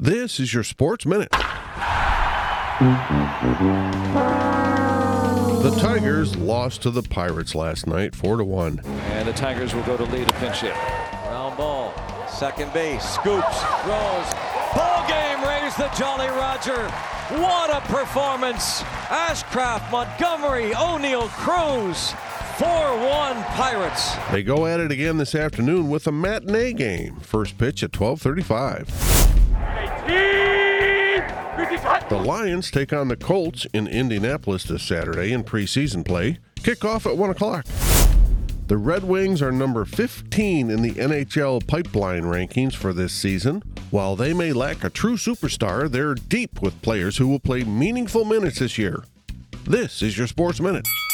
This is your Sports Minute. The Tigers lost to the Pirates last night, 4-1. And the Tigers will go to lead a pinch hit. Ground ball, second base, scoops, throws. Ball game, raised the Jolly Roger. What a performance! Ashcraft, Montgomery, O'Neill, Cruz. 4-1 Pirates. They go at it again this afternoon with a matinee game. First pitch at 12:35. The Lions take on the Colts in Indianapolis this Saturday in preseason play. Kickoff at 1 o'clock. The Red Wings are number 15 in the NHL pipeline rankings for this season. While they may lack a true superstar, they're deep with players who will play meaningful minutes this year. This is your Sports Minute.